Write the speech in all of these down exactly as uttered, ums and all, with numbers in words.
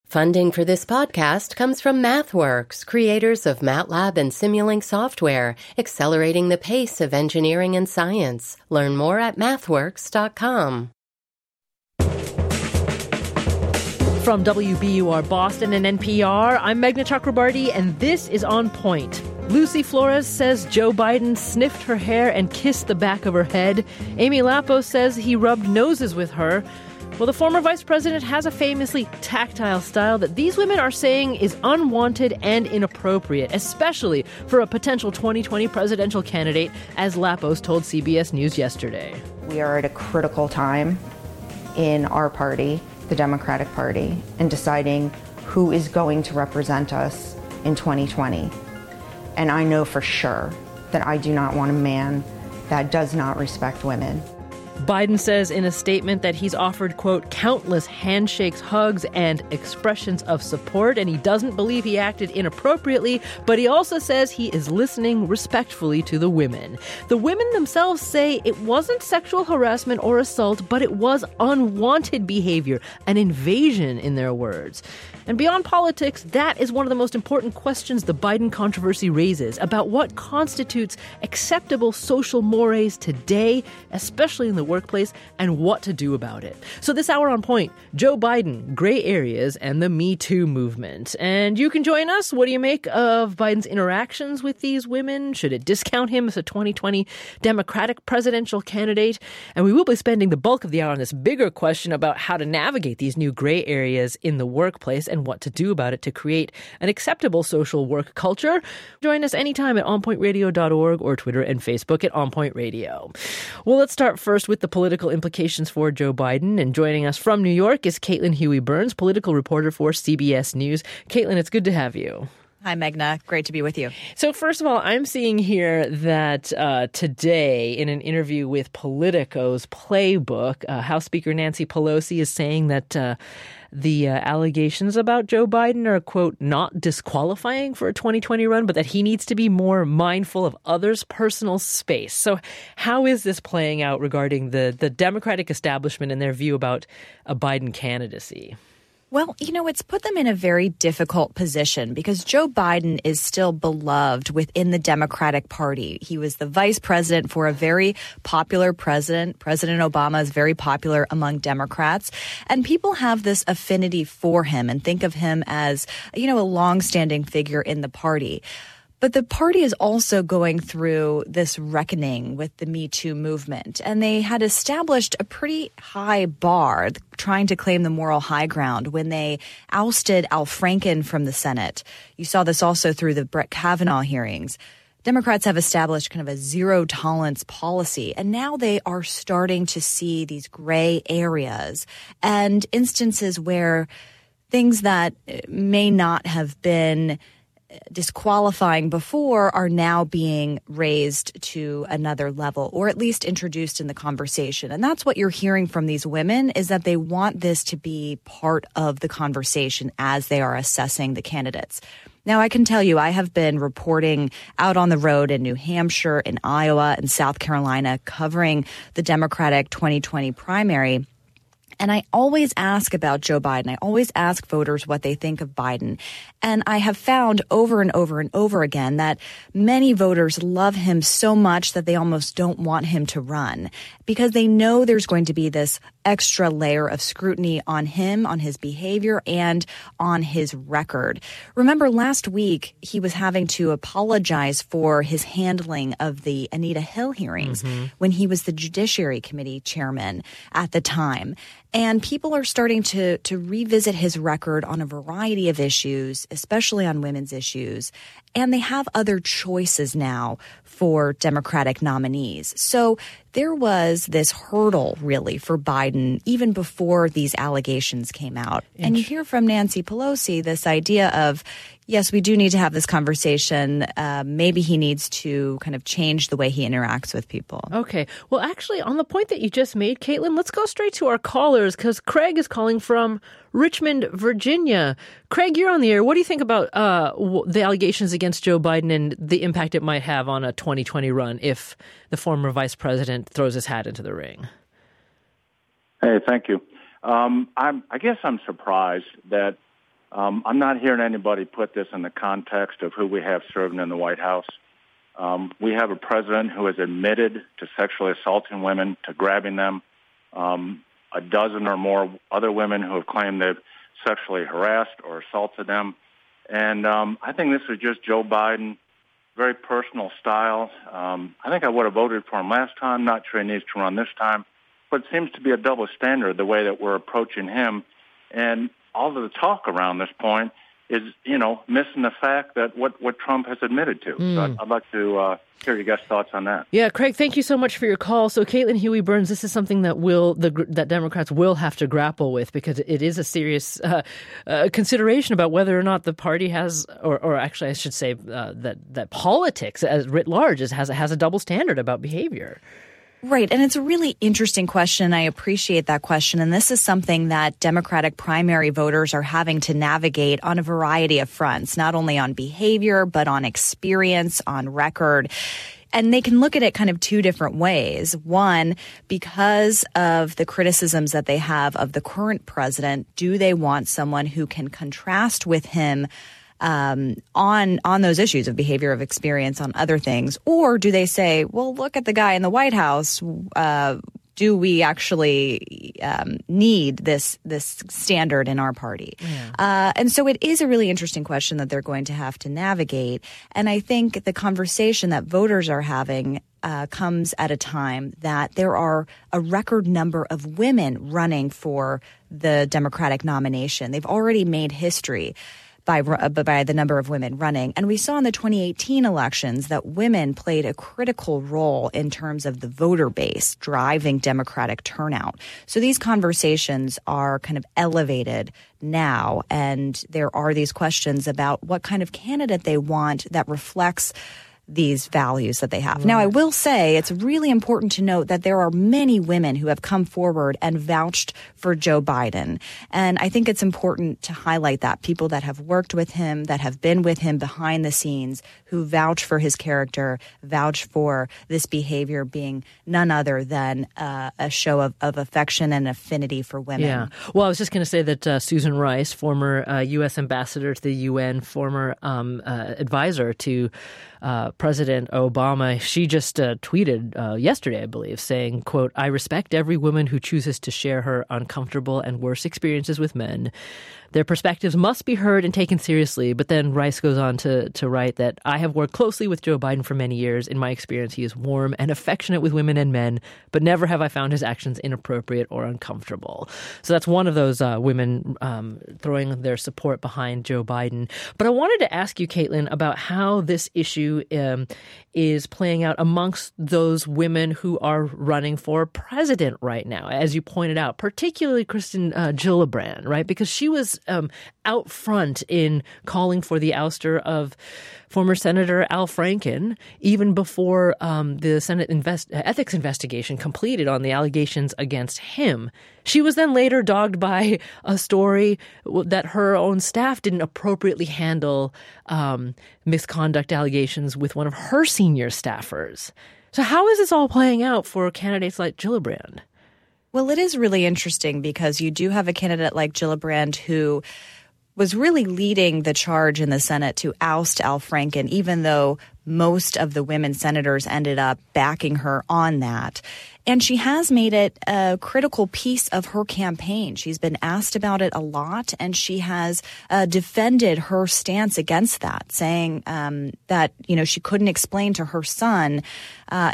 Funding for this podcast comes from MathWorks, creators of MATLAB and Simulink software, accelerating the pace of engineering and science. Learn more at mathworks dot com. From W B U R Boston and N P R, I'm Meghna Chakrabarti, and this is On Point. Lucy Flores says Joe Biden sniffed her hair and kissed the back of her head. Amy Lapo says he rubbed noses with her. Well, the former vice president has a famously tactile style that these women are saying is unwanted and inappropriate, especially for a potential twenty twenty presidential candidate, as Lapos told C B S News yesterday. We are at a critical time in our party, the Democratic Party, in deciding who is going to represent us in twenty twenty. And I know for sure that I do not want a man that does not respect women. Biden says in a statement that he's offered, quote, countless handshakes, hugs, and expressions of support, and he doesn't believe he acted inappropriately, but he also says he is listening respectfully to the women. The women themselves say it wasn't sexual harassment or assault, but it was unwanted behavior, an invasion in their words. And beyond politics, that is one of the most important questions the Biden controversy raises about what constitutes acceptable social mores today, especially in the workplace, and what to do about it. So this hour on Point, Joe Biden, gray areas, and the Me Too movement. And you can join us. What do you make of Biden's interactions with these women? Should it discount him as a twenty twenty Democratic presidential candidate? And we will be spending the bulk of the hour on this bigger question about how to navigate these new gray areas in the workplace and what to do about it to create an acceptable social work culture. Join us anytime at on point radio dot org or Twitter and Facebook at OnPoint Radio. Well, let's start first with the political implications for Joe Biden. And joining us from New York is Caitlin Huey-Burns, political reporter for C B S News. Caitlin, it's good to have you. Hi, Meghna. Great to be with you. So first of all, I'm seeing here that uh, today in an interview with Politico's Playbook, uh, House Speaker Nancy Pelosi is saying that uh, the uh, allegations about Joe Biden are, quote, not disqualifying for a twenty twenty run, but that he needs to be more mindful of others' personal space. So how is this playing out regarding the, the Democratic establishment and their view about a Biden candidacy? Well, you know, it's put them in a very difficult position because Joe Biden is still beloved within the Democratic Party. He was the vice president for a very popular president. President Obama is very popular among Democrats. And people have this affinity for him and think of him as, you know, a longstanding figure in the party. But the party is also going through this reckoning with the Me Too movement. And they had established a pretty high bar, trying to claim the moral high ground when they ousted Al Franken from the Senate. You saw this also through the Brett Kavanaugh hearings. Democrats have established kind of a zero tolerance policy, and now they are starting to see these gray areas and instances where things that may not have been disqualifying before are now being raised to another level, or at least introduced in the conversation. And that's what you're hearing from these women, is that they want this to be part of the conversation as they are assessing the candidates. Now, I can tell you, I have been reporting out on the road in New Hampshire, in Iowa, and South Carolina, covering the Democratic twenty twenty primary. And I always ask about Joe Biden. I always ask voters what they think of Biden. And I have found over and over and over again that many voters love him so much that they almost don't want him to run because they know there's going to be this extra layer of scrutiny on him, on his behavior, and on his record. Remember, last week, he was having to apologize for his handling of the Anita Hill hearings mm-hmm. when he was the Judiciary Committee chairman at the time. And people are starting to, to revisit his record on a variety of issues, especially on women's issues. And they have other choices now for Democratic nominees. So there was this hurdle, really, for Biden even before these allegations came out. And you hear from Nancy Pelosi this idea of, yes, we do need to have this conversation. Uh, maybe he needs to kind of change the way he interacts with people. Okay. Well, actually, on the point that you just made, Caitlin, let's go straight to our callers because Craig is calling from Richmond, Virginia. Craig, you're on the air. What do you think about uh, the allegations against Joe Biden and the impact it might have on a twenty twenty run if the former vice president throws his hat into the ring? Hey, thank you. Um, I'm, I guess I'm surprised that Um, I'm not hearing anybody put this in the context of who we have serving in the White House. Um, we have a president who has admitted to sexually assaulting women, to grabbing them. Um, a dozen or more other women who have claimed they've sexually harassed or assaulted them. And um, I think this is just Joe Biden, very personal style. Um, I think I would have voted for him last time. Not sure he needs to run this time. But it seems to be a double standard the way that we're approaching him. And all of the talk around this point is, you know, missing the fact that what, what Trump has admitted to. Mm. So I'd, I'd like to uh, hear your guys' thoughts on that. Yeah, Craig, thank you so much for your call. So Caitlin Huey-Burns, this is something that will the that Democrats will have to grapple with, because it is a serious uh, uh, consideration about whether or not the party has, or, or actually I should say uh, that that politics as writ large is, has has a double standard about behavior. Right. And it's a really interesting question. I appreciate that question. And this is something that Democratic primary voters are having to navigate on a variety of fronts, not only on behavior, but on experience, on record. And they can look at it kind of two different ways. One, because of the criticisms that they have of the current president, do they want someone who can contrast with him Um, on on those issues of behavior, of experience, on other things? Or do they say, well, look at the guy in the White House. Uh, do we actually um, need this this standard in our party? Yeah. Uh, and so it is a really interesting question that they're going to have to navigate. And I think the conversation that voters are having uh, comes at a time that there are a record number of women running for the Democratic nomination. They've already made history By, by the number of women running. And we saw in the twenty eighteen elections that women played a critical role in terms of the voter base driving Democratic turnout. So these conversations are kind of elevated now, and there are these questions about what kind of candidate they want that reflects these values that they have. Right. Now, I will say it's really important to note that there are many women who have come forward and vouched for Joe Biden. And I think it's important to highlight that. People that have worked with him, that have been with him behind the scenes, who vouch for his character, vouch for this behavior being none other than uh, a show of, of affection and affinity for women. Yeah. Well, I was just going to say that uh, Susan Rice, former uh, U S ambassador to the U N, former um, uh, advisor to Uh, President Obama, she just uh, tweeted uh, yesterday, I believe, saying, quote, "I respect every woman who chooses to share her uncomfortable and worse experiences with men. Their perspectives must be heard and taken seriously." But then Rice goes on to, to write that, "I have worked closely with Joe Biden for many years. In my experience, he is warm and affectionate with women and men, but never have I found his actions inappropriate or uncomfortable." So that's one of those uh, women um, throwing their support behind Joe Biden. But I wanted to ask you, Caitlin, about how this issue um, is playing out amongst those women who are running for president right now, as you pointed out, particularly Kirsten uh, Gillibrand, right? Because she was Um, out front in calling for the ouster of former Senator Al Franken, even before um, the Senate invest- ethics investigation completed on the allegations against him. She was then later dogged by a story that her own staff didn't appropriately handle um, misconduct allegations with one of her senior staffers. So how is this all playing out for candidates like Gillibrand? Well, it is really interesting because you do have a candidate like Gillibrand who was really leading the charge in the Senate to oust Al Franken, even though most of the women senators ended up backing her on that. And she has made it a critical piece of her campaign. She's been asked about it a lot, and she has uh, defended her stance against that, saying um, that, you know, she couldn't explain to her son uh,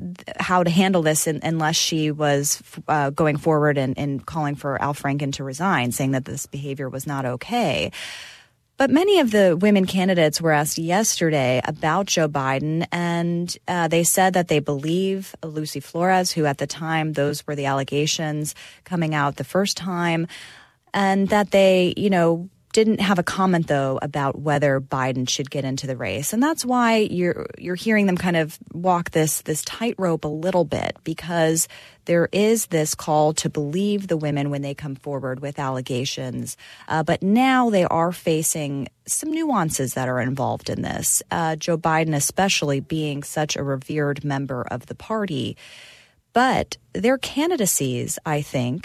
how to handle this in, unless she was uh, going forward and, and calling for Al Franken to resign, saying that this behavior was not okay. But many of the women candidates were asked yesterday about Joe Biden, and uh, they said that they believe Lucy Flores, who at the time, those were the allegations coming out the first time, and that they, you know, didn't have a comment, though, about whether Biden should get into the race. And that's why you're you're hearing them kind of walk this this tightrope a little bit, because there is this call to believe the women when they come forward with allegations. Uh, but now they are facing some nuances that are involved in this. Uh, Joe Biden especially being such a revered member of the party. But their candidacies, I think,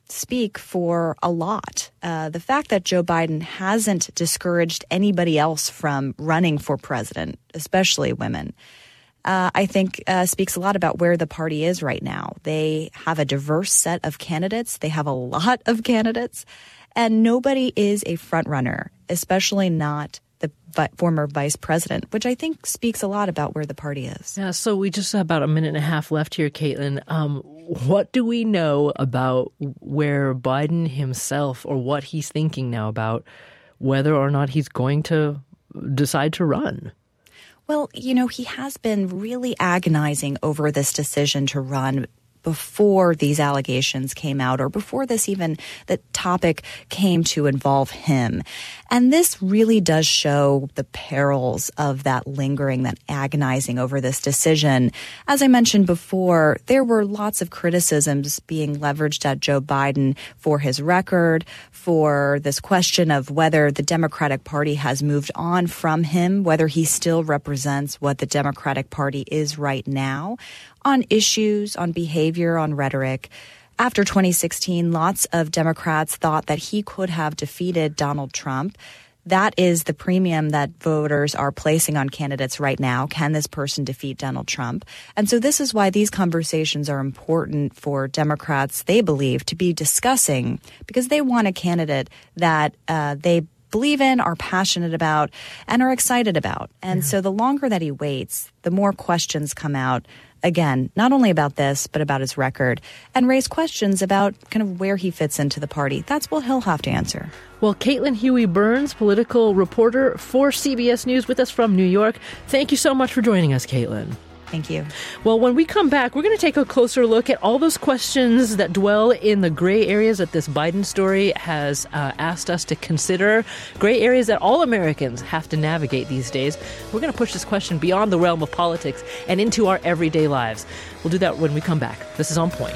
speak for a lot. Uh, the fact that Joe Biden hasn't discouraged anybody else from running for president, especially women, uh, I think uh, speaks a lot about where the party is right now. They have a diverse set of candidates. They have a lot of candidates, and nobody is a front runner, especially not the vi- former vice president, which I think speaks a lot about where the party is. Yeah, so we just have about a minute and a half left here, Caitlin. Um, what do we know about where Biden himself, or what he's thinking now about whether or not he's going to decide to run? Well, you know, he has been really agonizing over this decision to run before these allegations came out, or before this even, the topic came to involve him. And this really does show the perils of that lingering, that agonizing over this decision. As I mentioned before, there were lots of criticisms being leveraged at Joe Biden for his record, for this question of whether the Democratic Party has moved on from him, whether he still represents what the Democratic Party is right now, on issues, on behavior, on rhetoric. After twenty sixteen, lots of Democrats thought that he could have defeated Donald Trump. That is the premium that voters are placing on candidates right now. Can this person defeat Donald Trump? And so this is why these conversations are important for Democrats, they believe, to be discussing, because they want a candidate that uh, they believe in, are passionate about, and are excited about. And yeah. So the longer that he waits, the more questions come out. Again, not only about this, but about his record, and raise questions about kind of where he fits into the party. That's what he'll have to answer. Well, Caitlin Huey-Burns, political reporter for C B S News, with us from New York. Thank you so much for joining us, Caitlin. Thank you. Well, when we come back, we're going to take a closer look at all those questions that dwell in the gray areas that this Biden story has uh, asked us to consider, gray areas that all Americans have to navigate these days. We're going to push this question beyond the realm of politics and into our everyday lives. We'll do that when we come back. This is On Point.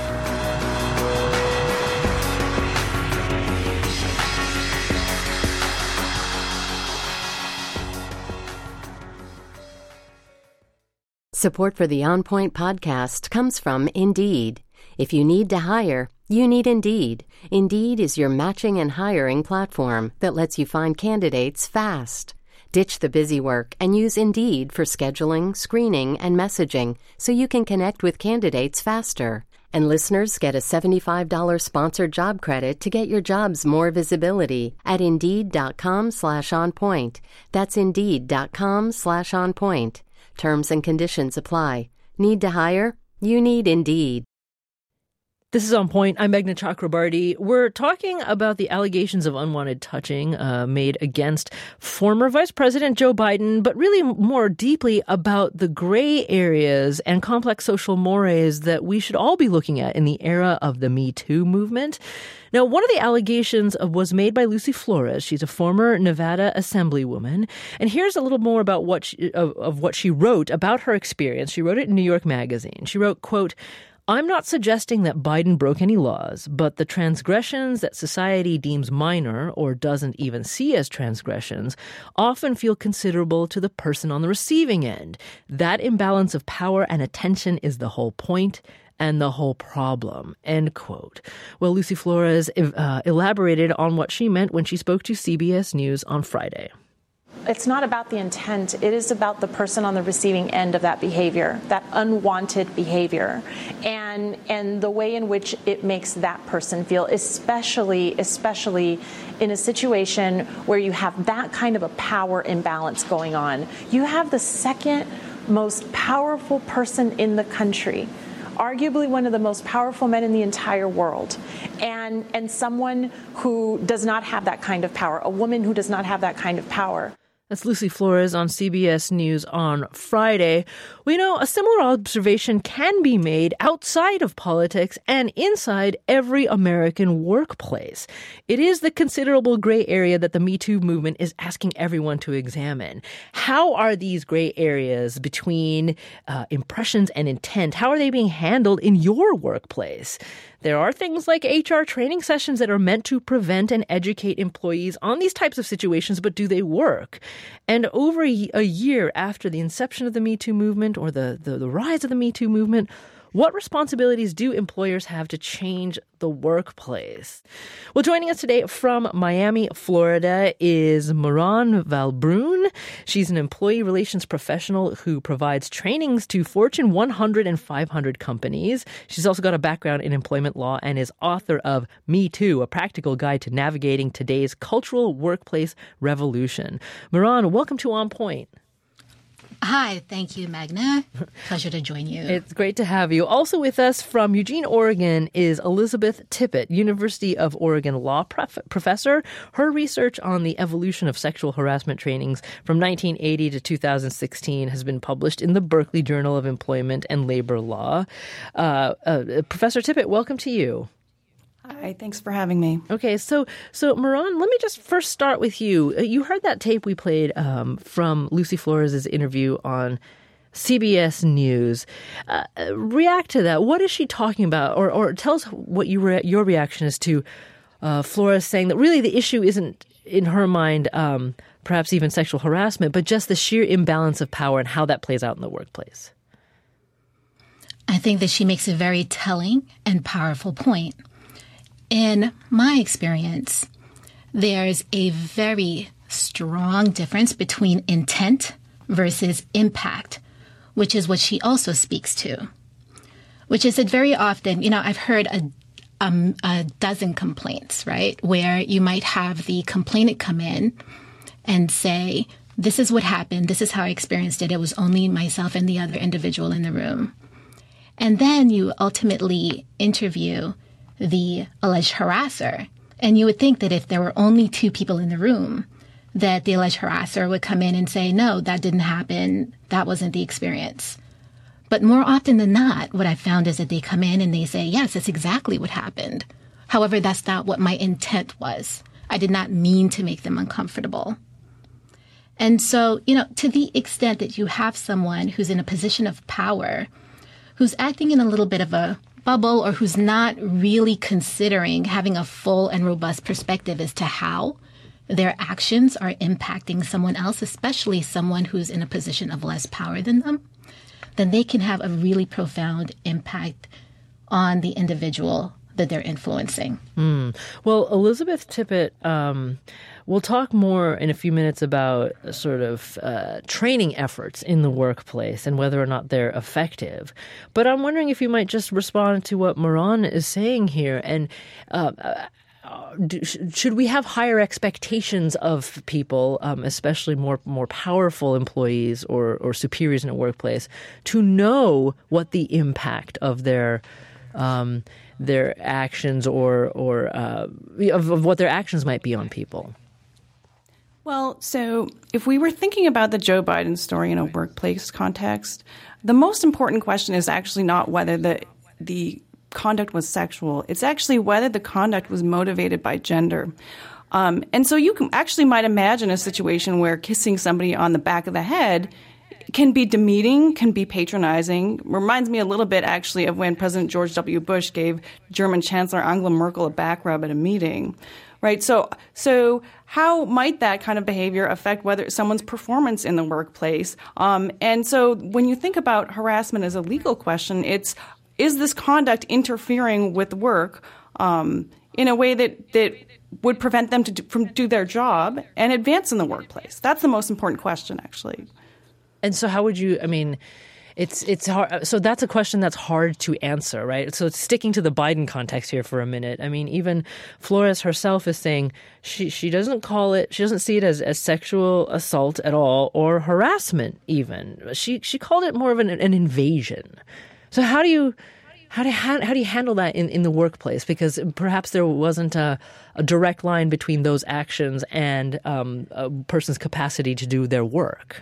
Support for the On Point podcast comes from Indeed. If you need to hire, you need Indeed. Indeed is your matching and hiring platform that lets you find candidates fast. Ditch the busy work and use Indeed for scheduling, screening, and messaging so you can connect with candidates faster. And listeners get a seventy-five dollars sponsored job credit to get your jobs more visibility at Indeed.com slash on point. That's Indeed.com slash on point. Terms and conditions apply. Need to hire? You need Indeed. This is On Point. I'm Meghna Chakrabarti. We're talking about the allegations of unwanted touching uh, made against former Vice President Joe Biden, but really more deeply about the gray areas and complex social mores that we should all be looking at in the era of the Me Too movement. Now, one of the allegations was made by Lucy Flores. She's a former Nevada Assemblywoman. And here's a little more about what she, of, of what she wrote about her experience. She wrote it in New York Magazine. She wrote, quote, "I'm not suggesting that Biden broke any laws, but the transgressions that society deems minor or doesn't even see as transgressions often feel considerable to the person on the receiving end. That imbalance of power and attention is the whole point and the whole problem," end quote. Well, Lucy Flores uh, elaborated on what she meant when she spoke to C B S News on Friday. It's not about the intent. It is about the person on the receiving end of that behavior, that unwanted behavior, and and the way in which it makes that person feel, especially, especially in a situation where you have that kind of a power imbalance going on. You have the second most powerful person in the country, arguably one of the most powerful men in the entire world, and and someone who does not have that kind of power, a woman who does not have that kind of power. That's Lucy Flores on C B S News on Friday. We know a similar observation can be made outside of politics and inside every American workplace. It is the considerable gray area that the Me Too movement is asking everyone to examine. How are these gray areas between uh, impressions and intent, how are they being handled in your workplace? There are things like H R training sessions that are meant to prevent and educate employees on these types of situations, but do they work? And over a, a year after the inception of the Me Too movement or the, the, the rise of the Me Too movement, What responsibilities do employers have to change the workplace? Well, joining us today from Miami, Florida is Mehran Valbrun. She's an employee relations professional who provides trainings to Fortune one hundred and five hundred companies. She's also got a background in employment law and is author of Me Too, a practical guide to navigating today's cultural workplace revolution. Mehran, welcome to On Point. Hi, thank you, Magna. Pleasure to join you. It's great to have you. Also with us from Eugene, Oregon is Elizabeth Tippett, University of Oregon law prof- professor. Her research on the evolution of sexual harassment trainings from nineteen eighty to two thousand sixteen has been published in the Berkeley Journal of Employment and Labor Law. Uh, uh, Professor Tippett, welcome to you. Hi, thanks for having me. Okay, so so Mehran, let me just first start with you. You heard that tape we played um, from Lucy Flores' interview on C B S News. Uh, react to that. What is she talking about? Or, or tell us what you re- your reaction is to uh, Flores saying that really the issue isn't, in her mind, um, perhaps even sexual harassment, but just the sheer imbalance of power and how that plays out in the workplace. I think that she makes a very telling and powerful point. In my experience, there's a very strong difference between intent versus impact, which is what she also speaks to, which is that very often, you know, I've heard a, um, a dozen complaints, right, where you might have the complainant come in and say, this is what happened. This is how I experienced it. It was only myself and the other individual in the room. And then you ultimately interview the alleged harasser. And you would think that if there were only two people in the room, that the alleged harasser would come in and say, no, that didn't happen. That wasn't the experience. But more often than not, what I've found is that they come in and they say, yes, that's exactly what happened. However, that's not what my intent was. I did not mean to make them uncomfortable. And so, you know, to the extent that you have someone who's in a position of power, who's acting in a little bit of a bubble or who's not really considering having a full and robust perspective as to how their actions are impacting someone else, especially someone who's in a position of less power than them, then they can have a really profound impact on the individual that they're influencing. Mm. Well, Elizabeth Tippett, um, we'll talk more in a few minutes about sort of uh, training efforts in the workplace and whether or not they're effective. But I'm wondering if you might just respond to what Mehran is saying here. And uh, uh, do, should we have higher expectations of people, um, especially more more powerful employees or, or superiors in a workplace, to know what the impact of their um, their actions or or uh, of, of what their actions might be on people? Well, so if we were thinking about the Joe Biden story in a workplace context, the most important question is actually not whether the the conduct was sexual. It's actually whether the conduct was motivated by gender. Um, and so you can actually might imagine a situation where kissing somebody on the back of the head can be demeaning, can be patronizing. Reminds me a little bit, actually, of when President George W. Bush gave German Chancellor Angela Merkel a back rub at a meeting, right? So, so how might that kind of behavior affect whether someone's performance in the workplace? Um, and so when you think about harassment as a legal question, it's, is this conduct interfering with work um, in a way that, that would prevent them to do, from do their job and advance in the workplace? That's the most important question, actually. And so how would you, I mean, it's it's hard. So that's a question that's hard to answer, right? So sticking to the Biden context here for a minute. I mean, even Flores herself is saying she, she doesn't call it, she doesn't see it as, as sexual assault at all or harassment even. She she called it more of an, an invasion. So how do you how do how, how do you handle that in, in the workplace? Because perhaps there wasn't a, a direct line between those actions and um, a person's capacity to do their work.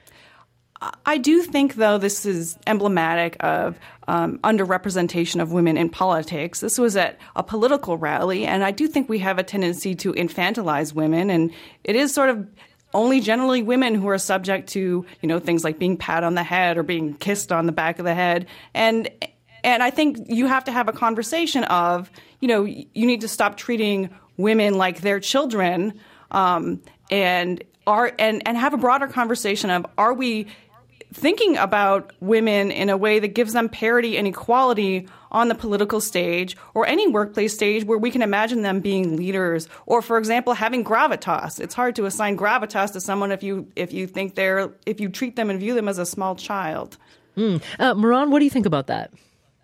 I do think, though, this is emblematic of um, underrepresentation of women in politics. This was at a political rally, and I do think we have a tendency to infantilize women, and it is sort of only generally women who are subject to, you know, things like being pat on the head or being kissed on the back of the head. And and I think you have to have a conversation of, you know, you need to stop treating women like they're children, um, and are and, and have a broader conversation of, are we thinking about women in a way that gives them parity and equality on the political stage or any workplace stage where we can imagine them being leaders, or, for example, having gravitas. It's hard to assign gravitas to someone if you if you think they're if you treat them and view them as a small child. Mm. Uh, Mehran, what do you think about that?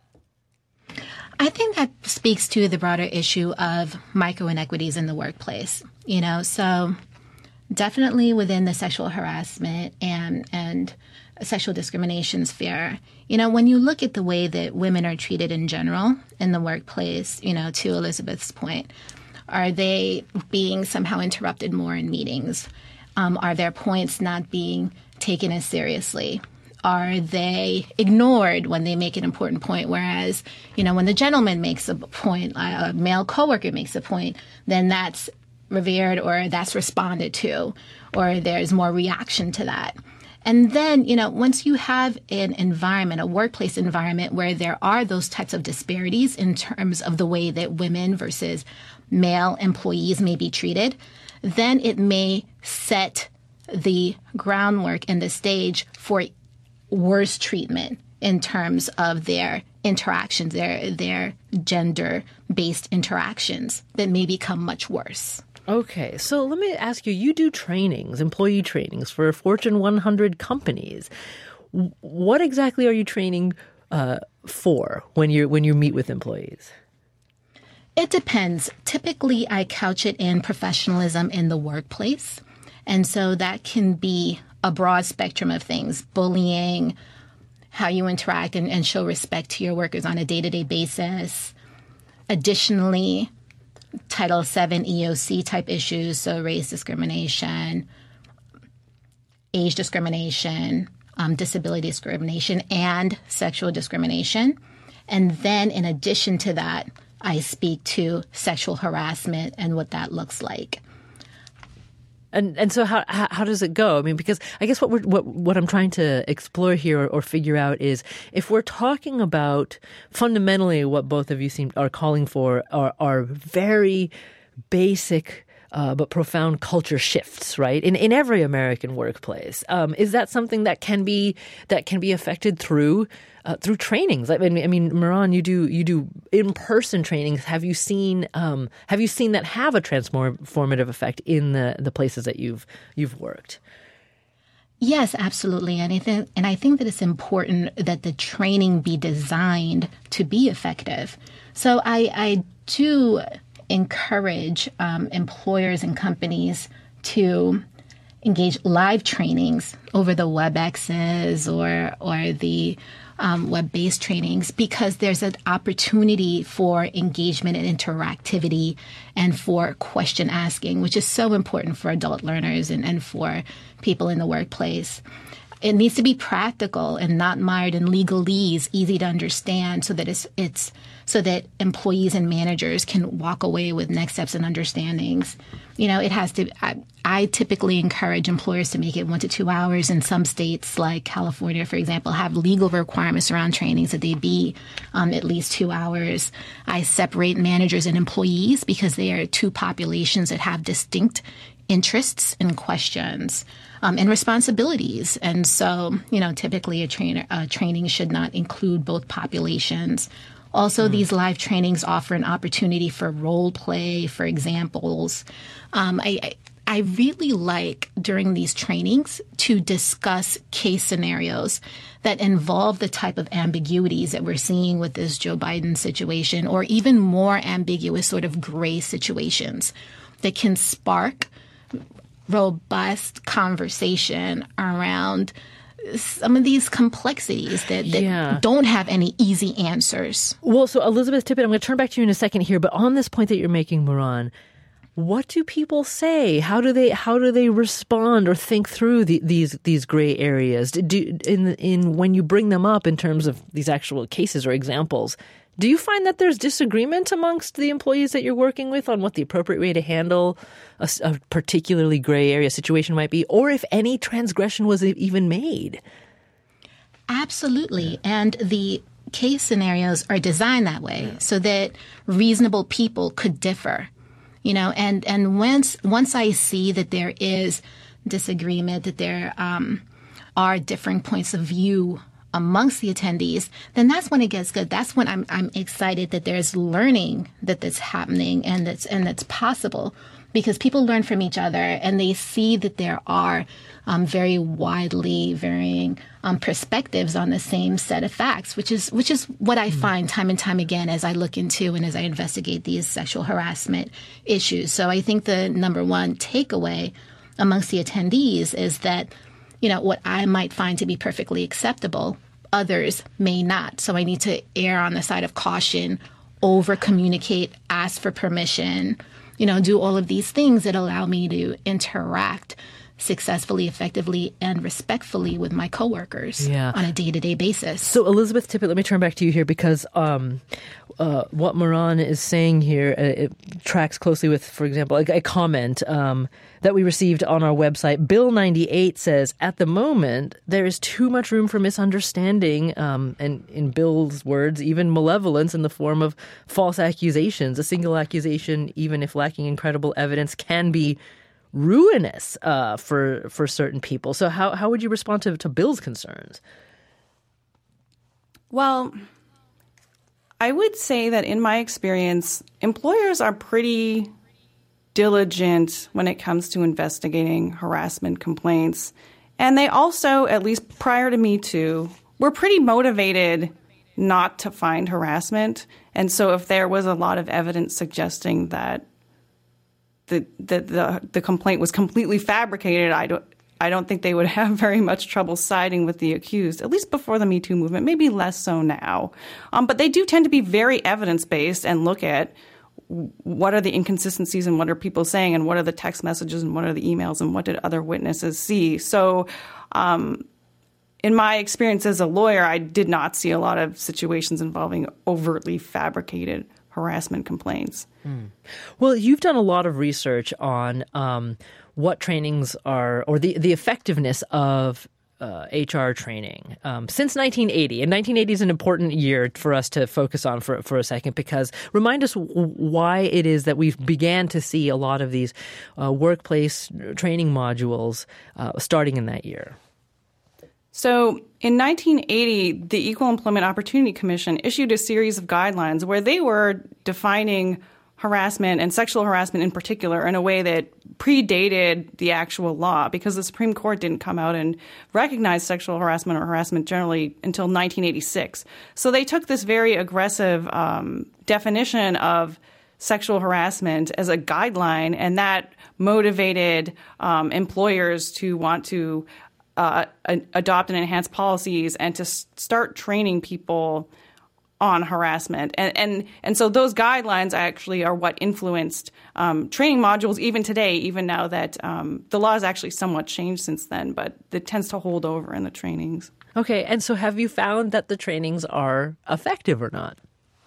I think that speaks to the broader issue of micro inequities in the workplace. You know, so definitely within the sexual harassment and and sexual discrimination sphere, you know, when you look at the way that women are treated in general in the workplace, you know, to Elizabeth's point, are they being somehow interrupted more in meetings? Um, are their points not being taken as seriously? Are they ignored when they make an important point? Whereas, you know, when the gentleman makes a point, a male coworker makes a point, then that's revered or that's responded to, or there's more reaction to that. And then, you know, once you have an environment, a workplace environment where there are those types of disparities in terms of the way that women versus male employees may be treated, then it may set the groundwork and the stage for worse treatment in terms of their interactions, their their gender-based interactions that may become much worse. Okay, so let me ask you, you do trainings, employee trainings for Fortune one hundred companies. What exactly are you training uh, for when you when you meet with employees? It depends. Typically, I couch it in professionalism in the workplace. And so that can be a broad spectrum of things: bullying, how you interact and, and show respect to your workers on a day-to-day basis. Additionally, Title seven E O C type issues, so race discrimination, age discrimination, um, disability discrimination, and sexual discrimination. And then in addition to that, I speak to sexual harassment and what that looks like. And and so how how does it go? I mean, because I guess what we're, what what I'm trying to explore here or, or figure out is if we're talking about fundamentally what both of you seem are calling for are are very basic uh, but profound culture shifts, right? In in every American workplace, um, is that something that can be that can be affected through uh, through trainings? I mean, I mean, Mehran, you do you do in person trainings. Have you seen um, have you seen that have a transformative effect in the the places that you've you've worked? Yes, absolutely. And I think, and I think that it's important that the training be designed to be effective. So I, I do encourage um, employers and companies to engage live trainings over the WebExes or or the um, web-based trainings, because there's an opportunity for engagement and interactivity and for question asking, which is so important for adult learners and, and for people in the workplace. It needs to be practical and not mired in legalese, easy to understand, so that it's it's so that employees and managers can walk away with next steps and understandings. You know, it has to. I, I typically encourage employers to make it one to two hours. In some states, like California, for example, have legal requirements around trainings that they be um, at least two hours. I separate managers and employees because they are two populations that have distinct interests and questions um, and responsibilities. And so, you know, typically a trainer a training should not include both populations. Also, mm. these live trainings offer an opportunity for role play, for examples. Um, I, I I really like during these trainings to discuss case scenarios that involve the type of ambiguities that we're seeing with this Joe Biden situation, or even more ambiguous sort of gray situations that can spark robust conversation around some of these complexities that, that yeah. don't have any easy answers. Well, so Elizabeth Tippett, I'm going to turn back to you in a second here, but on this point that you're making, Mehran, what do people say? How do they how do they respond or think through the, these these gray areas? Do, in in when you bring them up in terms of these actual cases or examples, do you find that there's disagreement amongst the employees that you're working with on what the appropriate way to handle a, a particularly gray area situation might be, or if any transgression was even made? Absolutely. Yeah. And the case scenarios are designed that way yeah. so that reasonable people could differ. You know, and, and once once I see that there is disagreement, that there um, are differing points of view amongst the attendees, then that's when it gets good. That's when I'm I'm excited that there's learning that that's happening and that's and that's possible, because people learn from each other and they see that there are um, very widely varying um, perspectives on the same set of facts, which is which is what I find time and time again as I look into and as I investigate these sexual harassment issues. So I think the number one takeaway amongst the attendees is that, you know, what I might find to be perfectly acceptable, others may not. So I need to err on the side of caution, over communicate, ask for permission, you know, do all of these things that allow me to interact successfully, effectively, and respectfully with my coworkers yeah. on a day-to-day basis. So, Elizabeth Tippett, let me turn back to you here, because um, uh, what Mehran is saying here, uh, it tracks closely with, for example, a, a comment um, that we received on our website. Bill ninety-eight says, at the moment, there is too much room for misunderstanding, um, and in Bill's words, even malevolence in the form of false accusations. A single accusation, even if lacking incredible evidence, can be ruinous uh, for for certain people. So how how would you respond to, to Bill's concerns? Well, I would say that in my experience, employers are pretty diligent when it comes to investigating harassment complaints. And they also, at least prior to Me Too, were pretty motivated not to find harassment. And so if there was a lot of evidence suggesting that the the the, the complaint was completely fabricated, I don't I don't think they would have very much trouble siding with the accused, at least before the Me Too movement, maybe less so now. Um, but they do tend to be very evidence-based and look at what are the inconsistencies and what are people saying and what are the text messages and what are the emails and what did other witnesses see. So um, in my experience as a lawyer, I did not see a lot of situations involving overtly fabricated harassment complaints. Mm. Well, you've done a lot of research on um, what trainings are, or the, the effectiveness of uh, H R training um, since nineteen eighty. And nineteen eighty is an important year for us to focus on for, for a second, because remind us why it is that we began to see a lot of these uh, workplace training modules uh, starting in that year. So in nineteen eighty, the Equal Employment Opportunity Commission issued a series of guidelines where they were defining harassment and sexual harassment in particular in a way that predated the actual law, because the Supreme Court didn't come out and recognize sexual harassment or harassment generally until nineteen eighty-six. So they took this very aggressive um, definition of sexual harassment as a guideline, and that motivated um, employers to want to Uh, adopt and enhance policies and to s- start training people on harassment. And, and and so those guidelines actually are what influenced um, training modules even today, even now that um, the law has actually somewhat changed since then, but it tends to hold over in the trainings. Okay, and so have you found that the trainings are effective or not?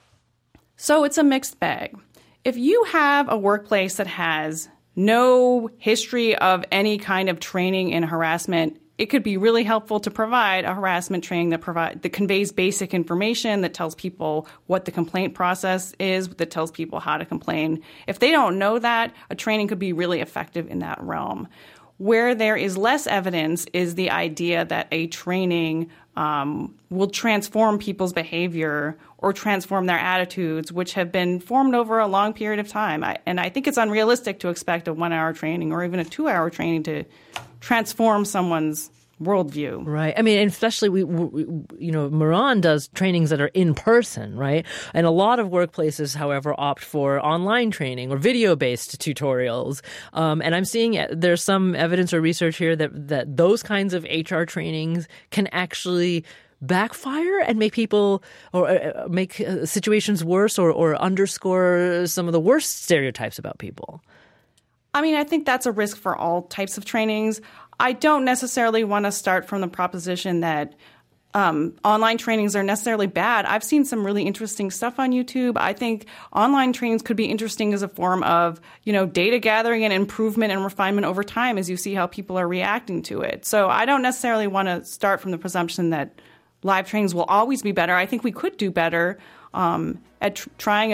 So it's a mixed bag. If you have a workplace that has no history of any kind of training in harassment, it could be really helpful to provide a harassment training that provide that conveys basic information, that tells people what the complaint process is, that tells people how to complain. If they don't know that, a training could be really effective in that realm. Where there is less evidence is the idea that a training um, will transform people's behavior or transform their attitudes, which have been formed over a long period of time. I, and I think it's unrealistic to expect a one-hour training or even a two-hour training to transform someone's worldview. Right. I mean, especially, we, we you know, Mehran does trainings that are in person, right? And a lot of workplaces, however, opt for online training or video-based tutorials. Um, and I'm seeing there's some evidence or research here that, that those kinds of H R trainings can actually backfire and make people or uh, make uh, situations worse or, or underscore some of the worst stereotypes about people. I mean, I think that's a risk for all types of trainings. I don't necessarily want to start from the proposition that um, online trainings are necessarily bad. I've seen some really interesting stuff on YouTube. I think online trainings could be interesting as a form of, you know, data gathering and improvement and refinement over time as you see how people are reacting to it. So I don't necessarily want to start from the presumption that live trainings will always be better. I think we could do better um, at tr- trying a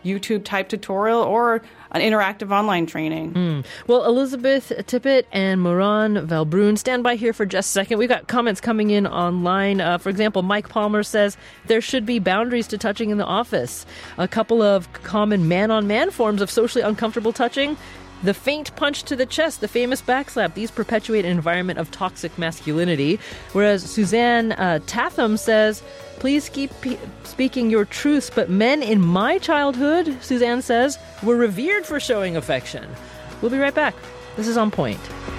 YouTube-type tutorial or an interactive online training. Mm. Well, Elizabeth Tippett and Moran Valbrun, stand by here for just a second. We've got comments coming in online. Uh, for example, Mike Palmer says there should be boundaries to touching in the office. A couple of common man-on-man forms of socially uncomfortable touching. The feint punch to the chest, the famous backslap, these perpetuate an environment of toxic masculinity. Whereas Suzanne uh, Tatham says, please keep pe- speaking your truths, but men in my childhood, Suzanne says, were revered for showing affection. We'll be right back. This is On Point.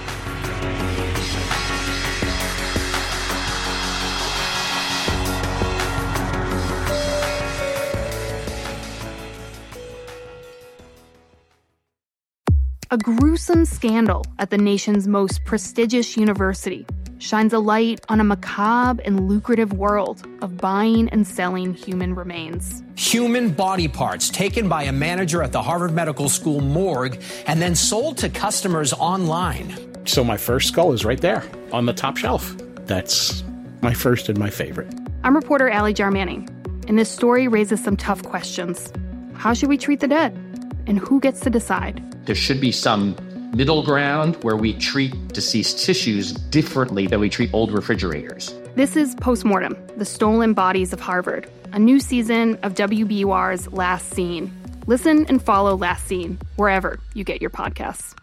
A gruesome scandal at the nation's most prestigious university shines a light on a macabre and lucrative world of buying and selling human remains. Human body parts taken by a manager at the Harvard Medical School morgue and then sold to customers online. So my first skull is right there on the top shelf. That's my first and my favorite. I'm reporter Allie Jarmanning, and this story raises some tough questions. How should we treat the dead? And who gets to decide? There should be some middle ground where we treat deceased tissues differently than we treat old refrigerators. This is Postmortem, the Stolen Bodies of Harvard, a new season of W B U R's Last Scene. Listen and follow Last Scene wherever you get your podcasts.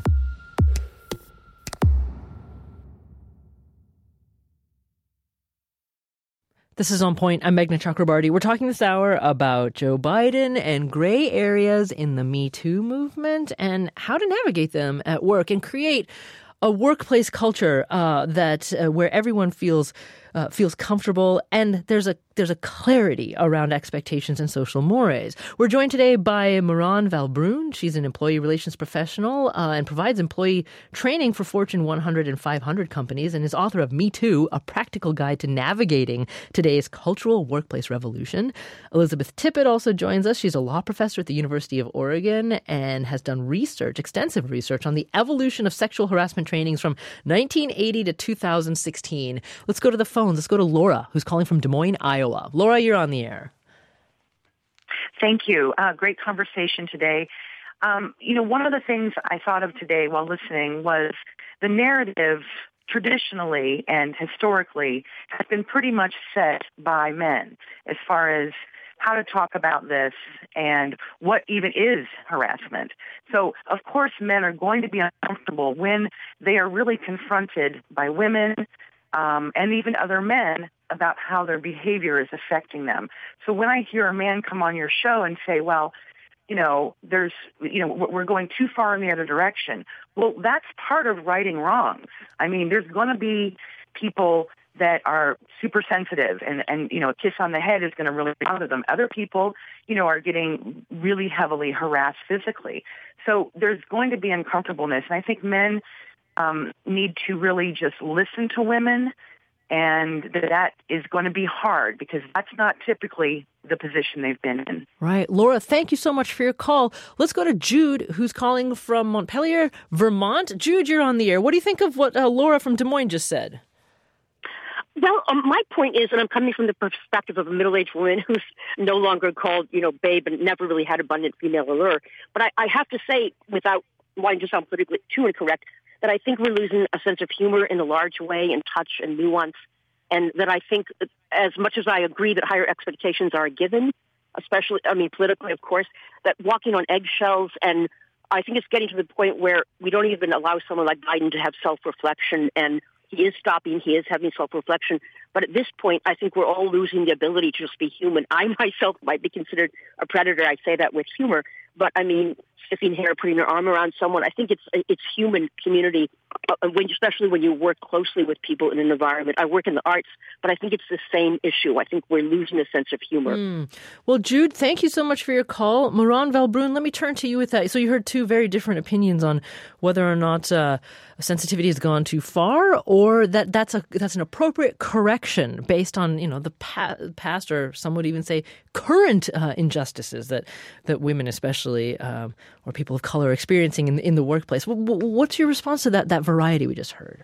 This is On Point. I'm Meghna Chakrabarti. We're talking this hour about Joe Biden and gray areas in the Me Too movement and how to navigate them at work and create a workplace culture uh, that uh, where everyone feels uh, feels comfortable and there's a there's a clarity around expectations and social mores. We're joined today by Moran Valbrun. She's an employee relations professional uh, and provides employee training for Fortune one hundred and five hundred companies and is author of Me Too, A Practical Guide to Navigating Today's Cultural Workplace Revolution. Elizabeth Tippett also joins us. She's a law professor at the University of Oregon and has done research, extensive research on the evolution of sexual harassment trainings from nineteen eighty to two thousand sixteen. Let's go to the phones. Let's go to Laura, who's calling from Des Moines, Iowa. Laura, you're on the air. Thank you. Uh, great conversation today. Um, you know, one of the things I thought of today while listening was the narrative traditionally and historically has been pretty much set by men as far as how to talk about this and what even is harassment. So, of course, men are going to be uncomfortable when they are really confronted by women um, and even other men about how their behavior is affecting them. So when I hear a man come on your show and say, well, you know, there's, you know, we're going too far in the other direction. Well, that's part of righting wrongs. I mean, there's going to be people that are super sensitive and, and, you know, a kiss on the head is going to really bother them. Other people, you know, are getting really heavily harassed physically. So there's going to be uncomfortableness. And I think men um, need to really just listen to women, and that is going to be hard because that's not typically the position they've been in. Right. Laura, thank you so much for your call. Let's go to Jude, who's calling from Montpelier, Vermont. Jude, you're on the air. What do you think of what uh, Laura from Des Moines just said? Well, um, my point is, and I'm coming from the perspective of a middle-aged woman who's no longer called, you know, babe and never really had abundant female allure. But I, I have to say, without wanting to sound politically too incorrect, that I think we're losing a sense of humor in a large way and touch and nuance. And that I think as much as I agree that higher expectations are a given, especially, I mean, politically, of course, that walking on eggshells, and I think it's getting to the point where we don't even allow someone like Biden to have self-reflection, and he is stopping, he is having self-reflection. But at this point, I think we're all losing the ability to just be human. I myself might be considered a predator. I say that with humor. But, I mean, sniffing hair, putting your arm around someone, I think it's it's human community, when, especially when you work closely with people in an environment. I work in the arts, but I think it's the same issue. I think we're losing a sense of humor. Mm. Well, Jude, thank you so much for your call. Moran Valbrun, let me turn to you with that. So you heard two very different opinions on whether or not uh, sensitivity has gone too far, or that that's a that's an appropriate correction based on, you know, the pa- past, or some would even say current uh, injustices that that women especially um, or people of color are experiencing in in the workplace. What's your response to that that variety we just heard?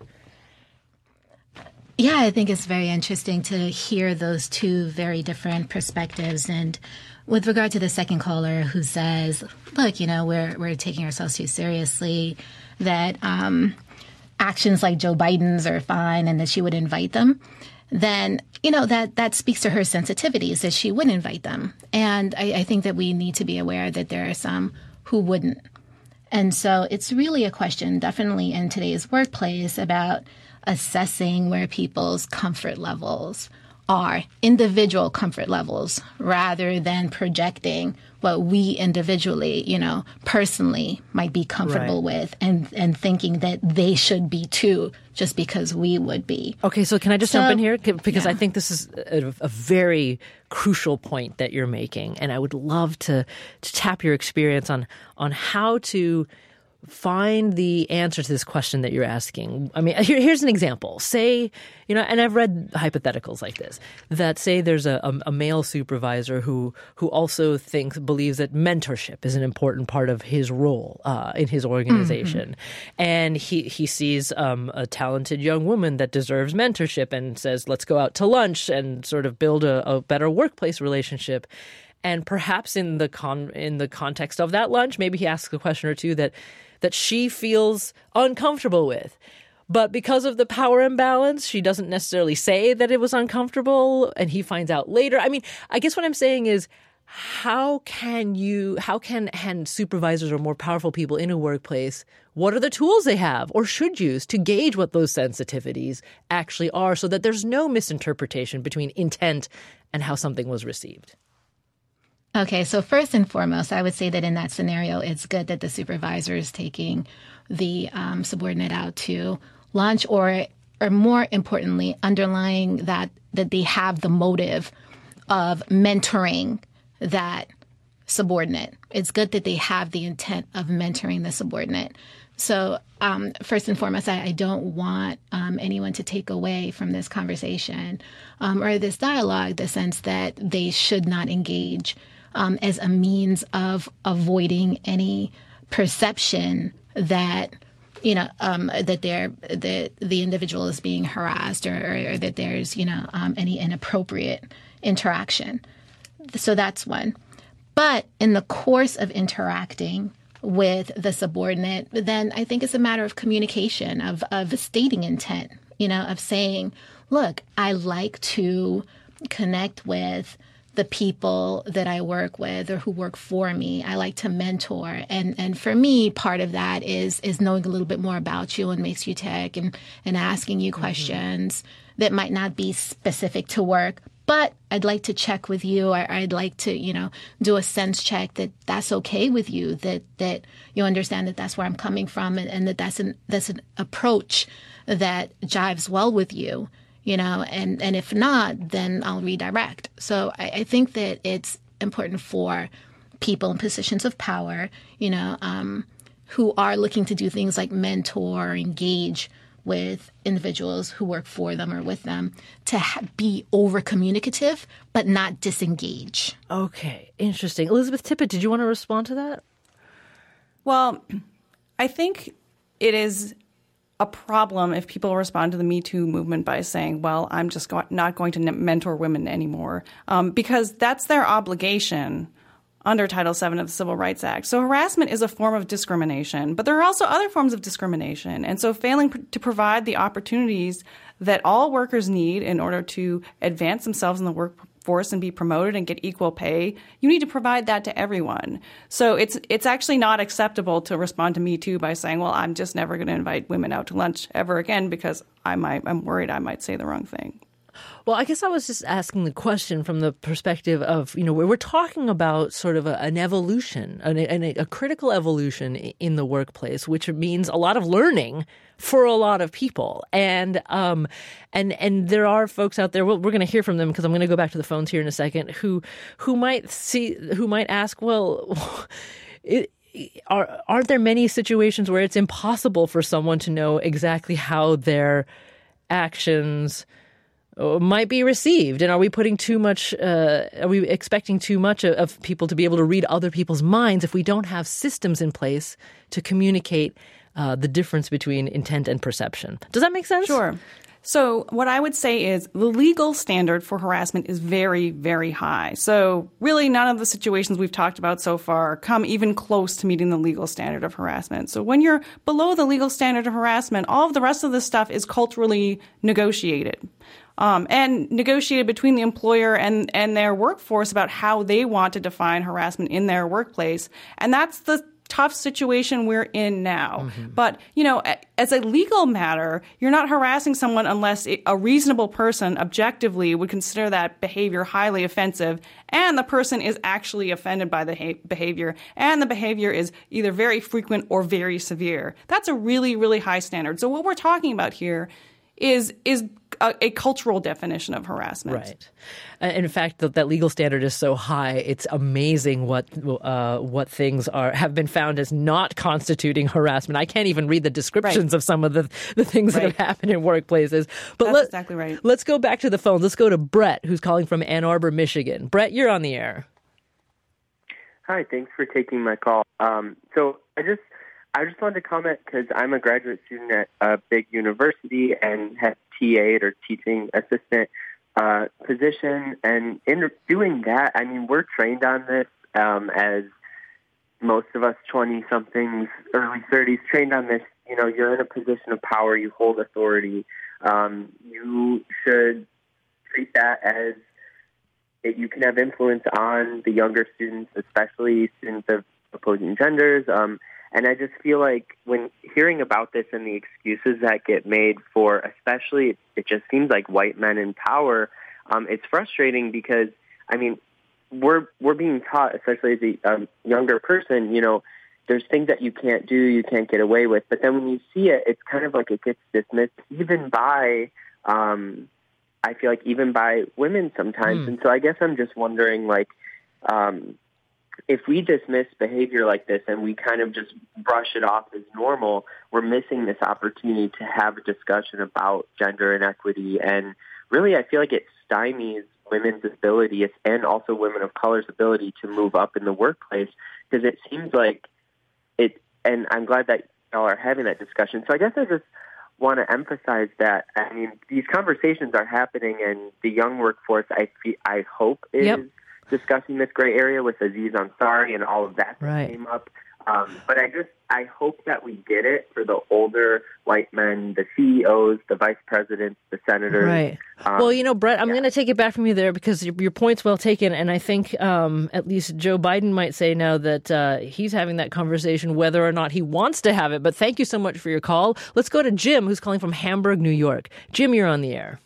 Yeah, I think it's very interesting to hear those two very different perspectives. And with regard to the second caller who says, look, you know, we're we're taking ourselves too seriously, that um, actions like Joe Biden's are fine and that she would invite them, then, you know, that, that speaks to her sensitivities, that she would invite them. And I, I think that we need to be aware that there are some who wouldn't. And so it's really a question, definitely in today's workplace, about assessing where people's comfort levels are, individual comfort levels, rather than projecting what we individually, you know, personally might be comfortable right. with and, and thinking that they should be too, just because we would be. Okay, so can I just so, jump in here? Because yeah. I think this is a, a very crucial point that you're making, and I would love to, to tap your experience on on how to find the answer to this question that you're asking. I mean, here, here's an example. Say, you know, and I've read hypotheticals like this, that say there's a, a, a male supervisor who who also thinks, believes that mentorship is an important part of his role uh, in his organization. Mm-hmm. And he, he sees um, a talented young woman that deserves mentorship and says, let's go out to lunch and sort of build a, a better workplace relationship. And perhaps in the con in the context of that lunch, maybe he asks a question or two that that she feels uncomfortable with. But because of the power imbalance, she doesn't necessarily say that it was uncomfortable, and he finds out later. I mean, I guess what I'm saying is, how can you, how can, can supervisors or more powerful people in a workplace, what are the tools they have or should use to gauge what those sensitivities actually are so that there's no misinterpretation between intent and how something was received? Okay, so first and foremost, I would say that in that scenario, it's good that the supervisor is taking the um, subordinate out to lunch, or, or more importantly, underlying that that they have the motive of mentoring that subordinate. It's good that they have the intent of mentoring the subordinate. So um, first and foremost, I, I don't want um, anyone to take away from this conversation um, or this dialogue the sense that they should not engage Um, as a means of avoiding any perception that, you know, um, that they're, that the individual is being harassed, or, or, or that there's, you know, um, any inappropriate interaction. So that's one. But in the course of interacting with the subordinate, then I think it's a matter of communication, of, of stating intent, you know, of saying, look, I like to connect with the people that I work with or who work for me. I like to mentor. And and for me, part of that is is knowing a little bit more about you and makes you tick, and, and asking you questions mm-hmm. that might not be specific to work, but I'd like to check with you, or I'd like to, you know, do a sense check that that's okay with you, that that you understand that that's where I'm coming from, and, and that that's an, that's an approach that jives well with you. You know, and, and if not, then I'll redirect. So I, I think that it's important for people in positions of power, you know, um, who are looking to do things like mentor or engage with individuals who work for them or with them, to ha- be over communicative, but not disengage. Okay, interesting. Elizabeth Tippett, did you want to respond to that? Well, I think it is a problem if people respond to the Me Too movement by saying, well, I'm just go- not going to mentor women anymore, um, because that's their obligation under Title seven of the Civil Rights Act. So harassment is a form of discrimination, but there are also other forms of discrimination. And so failing pr- to provide the opportunities that all workers need in order to advance themselves in the workforce and be promoted and get equal pay, you need to provide that to everyone. So it's it's actually not acceptable to respond to Me Too by saying, well, I'm just never going to invite women out to lunch ever again because I might, I'm worried I might say the wrong thing. Well, I guess I was just asking the question from the perspective of, you know, we're talking about sort of a, an evolution, an, an, a critical evolution in the workplace, which means a lot of learning for a lot of people. And um, and and there are folks out there, well, we're going to hear from them because I'm going to go back to the phones here in a second, who who might see, who might ask, well, it, are, aren't there many situations where it's impossible for someone to know exactly how their actions might be received? And are we putting too much, uh, are we expecting too much of, of people to be able to read other people's minds if we don't have systems in place to communicate uh, the difference between intent and perception. Does that make sense? Sure. So what I would say is the legal standard for harassment is very, very high. So really none of the situations we've talked about so far come even close to meeting the legal standard of harassment. So when you're below the legal standard of harassment, all of the rest of this stuff is culturally negotiated. Um, and negotiated between the employer and, and their workforce about how they want to define harassment in their workplace. And that's the tough situation we're in now. Mm-hmm. But, you know, as a legal matter, you're not harassing someone unless a reasonable person objectively would consider that behavior highly offensive and the person is actually offended by the behavior and the behavior is either very frequent or very severe. That's a really, really high standard. So what we're talking about here is is a, a cultural definition of harassment. Right. In fact, that, that legal standard is so high, it's amazing what uh, what things are have been found as not constituting harassment. I can't even read the descriptions right. of some of the, the things right. that have happened in workplaces. But That's let, exactly right. Let's go back to the phones. Let's go to Brett, who's calling from Ann Arbor, Michigan. Brett, you're on the air. Hi, thanks for taking my call. Um, so I just I just wanted to comment because I'm a graduate student at a big university and have T A or teaching assistant uh, position. And in doing that, I mean, we're trained on this um, as most of us twenty-somethings, early thirties, trained on this. You know, you're in a position of power. You hold authority. Um, you should treat that as that you can have influence on the younger students, especially students of opposing genders. Um, And I just feel like when hearing about this and the excuses that get made for, especially, it just seems like white men in power, um, it's frustrating because, I mean, we're we're being taught, especially as a um, younger person, you know, there's things that you can't do, you can't get away with. But then when you see it, it's kind of like it gets dismissed even by, um, I feel like even by women sometimes. Mm. And so I guess I'm just wondering, like, um, if we dismiss behavior like this and we kind of just brush it off as normal, we're missing this opportunity to have a discussion about gender inequity. And really, I feel like it stymies women's ability and also women of color's ability to move up in the workplace because it seems like it, and I'm glad that y'all are having that discussion. So I guess I just want to emphasize that, I mean, these conversations are happening and the young workforce, I, I hope, is yep. discussing this gray area with Aziz Ansari and all of that that right. came up. Um, but I just, I hope that we get it for the older white men, the C E Os, the vice presidents, the senators. Right. Um, well, you know, Brett, I'm yeah. going to take it back from you there because your, your point's well taken. And I think um, at least Joe Biden might say now that uh, he's having that conversation whether or not he wants to have it. But thank you so much for your call. Let's go to Jim, who's calling from Hamburg, New York. Jim, you're on the air.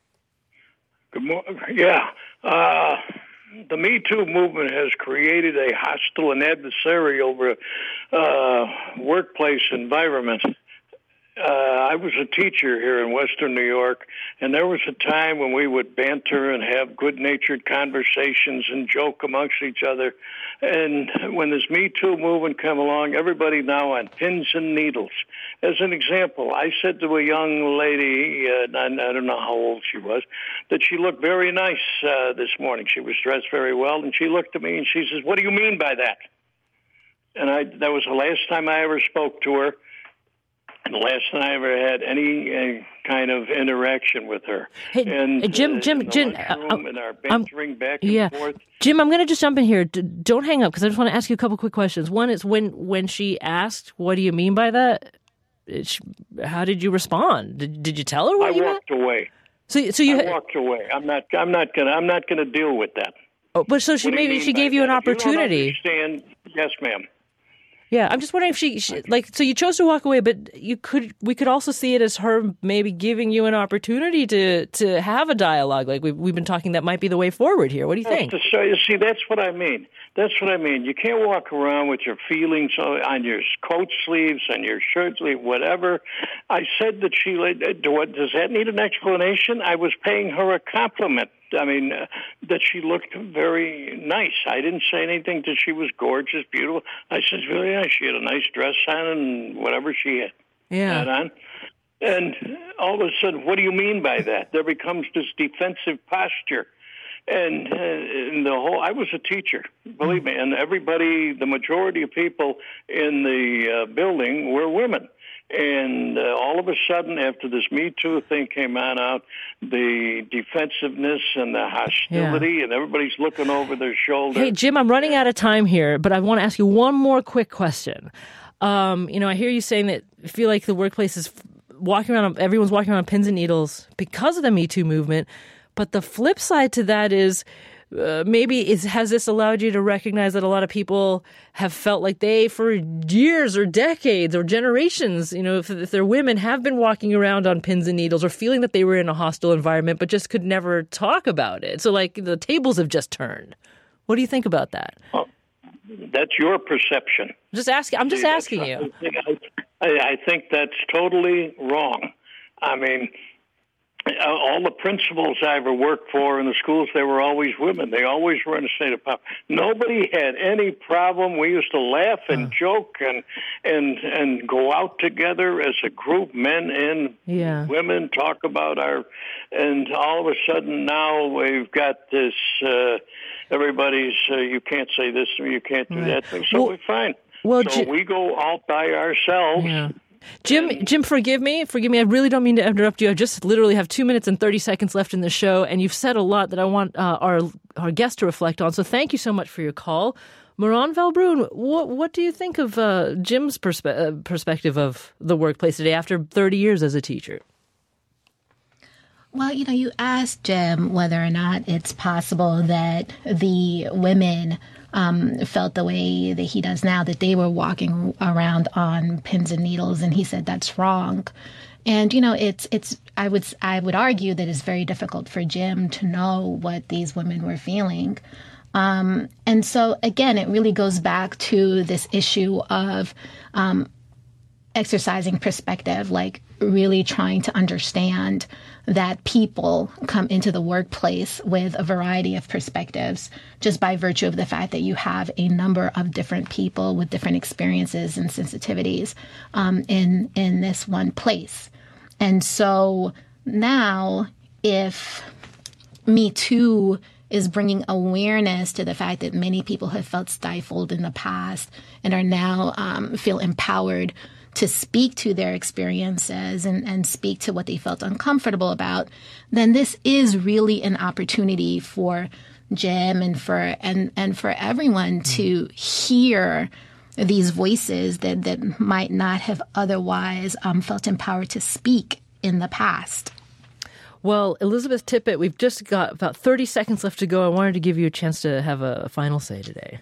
Good morning. Yeah. Uh, The Me Too movement has created a hostile and adversarial uh, workplace environment. Uh, I was a teacher here in Western New York, and there was a time when we would banter and have good-natured conversations and joke amongst each other. And when this Me Too movement came along, everybody now on pins and needles. As an example, I said to a young lady, uh, I, I don't know how old she was, that she looked very nice uh, this morning. She was dressed very well, and she looked at me and she says, "What do you mean by that?" And I, that was the last time I ever spoke to her. And the last time I ever had any uh, kind of interaction with her. Hey, and, Jim, uh, Jim, in the Jim, lunchroom, uh, and our um, bantering back and yeah. forth. Jim, I'm going to just jump in here. D- don't hang up because I just want to ask you a couple quick questions. One is when when she asked, "What do you mean by that?" She, how did you respond? Did, did you tell her what I you walked meant? away. So, so you I walked away. I'm not. I'm not gonna. I'm not gonna deal with that. Oh, but so she What do you maybe mean she by gave you an that? If you don't opportunity. understand, yes, ma'am. Yeah, I'm just wondering if she, she like so you chose to walk away, but you could we could also see it as her maybe giving you an opportunity to to have a dialogue. Like we've we've been talking, that might be the way forward here. What do you think? That's the, see, that's what I mean. That's what I mean. You can't walk around with your feelings on your coat sleeves and your shirt sleeve, whatever. I said that she. Does that need an explanation? I was paying her a compliment. I mean, uh, that she looked very nice. I didn't say anything that she was gorgeous, beautiful. I said, really nice. She had a nice dress on and whatever she had, yeah. had on. And all of a sudden, what do you mean by that? There becomes this defensive posture. And, uh, and the whole, I was a teacher, believe me, and everybody, the majority of people in the uh, building were women. And uh, all of a sudden, after this Me Too thing came on out, the defensiveness and the hostility, yeah. and everybody's looking over their shoulder. Hey, Jim, I'm running out of time here, but I want to ask you one more quick question. Um, you know, I hear you saying that you feel like the workplace is walking around, everyone's walking around on pins and needles because of the Me Too movement. But the flip side to that is, Uh, maybe is has this allowed you to recognize that a lot of people have felt like they, for years or decades or generations, you know, if, if they're women, have been walking around on pins and needles or feeling that they were in a hostile environment but just could never talk about it. So, like, the tables have just turned. What do you think about that? Oh, that's your perception. Just asking. I'm just See, asking you. I, I think that's totally wrong. I mean, all the principals I ever worked for in the schools, they were always women. They always were in a state of power. Nobody had any problem. We used to laugh and uh. joke and and and go out together as a group, men and yeah. women, talk about our. And all of a sudden now we've got this. Uh, everybody's uh, you can't say this or you can't do right. that thing. So well, we're fine. Well, so J- we go out by ourselves. Yeah. Jim, Jim, forgive me. Forgive me. I really don't mean to interrupt you. I just literally have two minutes and thirty seconds left in the show, and you've said a lot that I want uh, our our guest to reflect on. So thank you so much for your call. Meron Valbrun, what, what do you think of uh, Jim's perspe- uh, perspective of the workplace today after thirty years as a teacher? Well, you know, you asked Jim whether or not it's possible that the women um, felt the way that he does now, that they were walking around on pins and needles, and he said that's wrong. And, you know, it's it's I would I would argue that it's very difficult for Jim to know what these women were feeling. Um, and so, again, it really goes back to this issue of um, exercising perspective, like really trying to understand that people come into the workplace with a variety of perspectives just by virtue of the fact that you have a number of different people with different experiences and sensitivities um, in in this one place. And so now, if Me Too is bringing awareness to the fact that many people have felt stifled in the past and are now um, feel empowered to speak to their experiences and, and speak to what they felt uncomfortable about, then this is really an opportunity for Jim and for and, and for everyone to hear these voices that, that might not have otherwise um, felt empowered to speak in the past. Well, Elizabeth Tippett, we've just got about thirty seconds left to go. I wanted to give you a chance to have a final say today.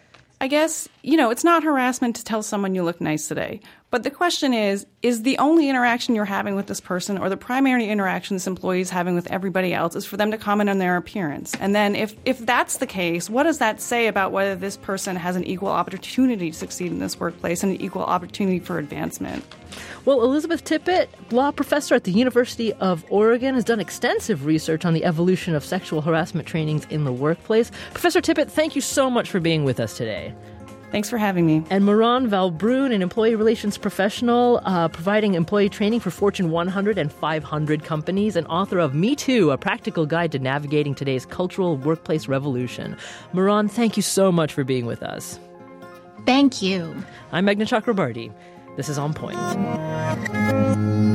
I guess, you know, it's not harassment to tell someone you look nice today. But the question is, is the only interaction you're having with this person or the primary interaction this employee is having with everybody else is for them to comment on their appearance? And then if, if that's the case, what does that say about whether this person has an equal opportunity to succeed in this workplace and an equal opportunity for advancement? Well, Elizabeth Tippett, law professor at the University of Oregon, has done extensive research on the evolution of sexual harassment trainings in the workplace. Professor Tippett, thank you so much for being with us today. Thanks for having me. And Meron Valbrun, an employee relations professional, uh, providing employee training for Fortune one hundred and five hundred companies, and author of Me Too, a practical guide to navigating today's cultural workplace revolution. Meron, thank you so much for being with us. Thank you. I'm Meghna Chakrabarti. This is On Point.